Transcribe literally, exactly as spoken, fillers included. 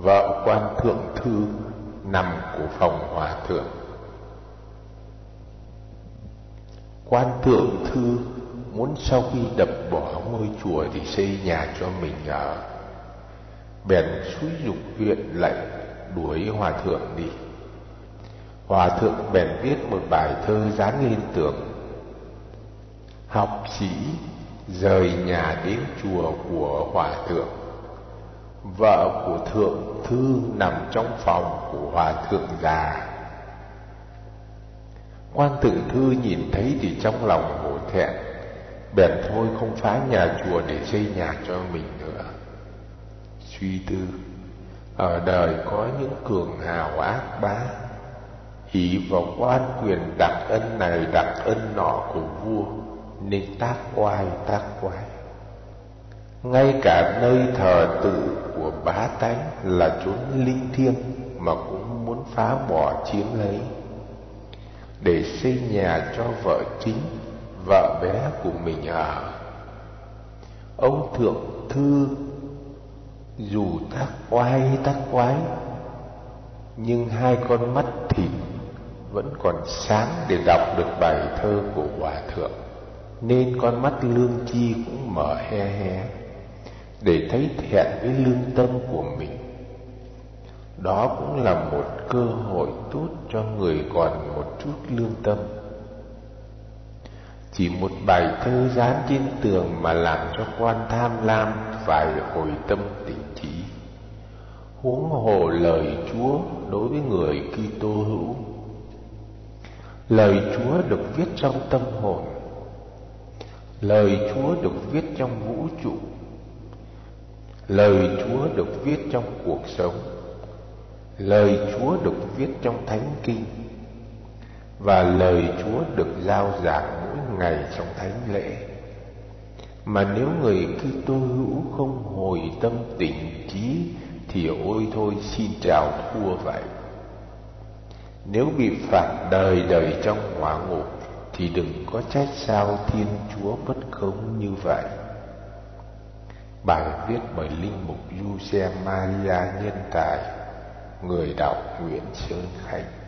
vợ quan thượng thư nằm của phòng hòa thượng. Quan thượng thư muốn sau khi đập bỏ ngôi chùa thì xây nhà cho mình ở, bèn xúi giục huyện lệnh đuổi hòa thượng đi. Hòa thượng bèn viết một bài thơ dán lên tường: học sĩ rời nhà đến chùa của hòa thượng, vợ của thượng thư nằm trong phòng của hòa thượng già. Quan thượng thư nhìn thấy thì trong lòng hổ thẹn, bèn thôi không phá nhà chùa để xây nhà cho mình nữa. Suy tư, ở đời có những cường hào ác bá, ỷ vào quan quyền đặc ân này đặc ân nọ của vua, nên tác oai tác quái. Ngay cả nơi thờ tự của bá tánh là chốn linh thiêng mà cũng muốn phá bỏ chiếm lấy, để xây nhà cho vợ chính, vợ bé của mình ở. Ông thượng thư dù tác oai tác quái, nhưng hai con mắt thịt vẫn còn sáng để đọc được bài thơ của hòa thượng, nên con mắt lương chi cũng mở he hé để thấy thẹn với lương tâm của mình. Đó cũng là một cơ hội tốt cho người còn một chút lương tâm. Chỉ một bài thơ dán trên tường mà làm cho quan tham lam phải hồi tâm tỉnh trí, huống hồ lời Chúa đối với người Kitô hữu. Lời Chúa được viết trong tâm hồn, lời Chúa được viết trong vũ trụ, lời Chúa được viết trong cuộc sống, lời Chúa được viết trong thánh kinh, và lời Chúa được giao giảng mỗi ngày trong thánh lễ. Mà nếu người Kitô hữu không hồi tâm tỉnh trí thì ôi thôi xin chào thua vậy. Nếu bị phạt đời đời trong hỏa ngục thì đừng có trách sao Thiên Chúa bất công như vậy. Bài viết bởi Linh mục Giuse Maria Nhân Tài, người đọc Nguyễn Sơn Khánh.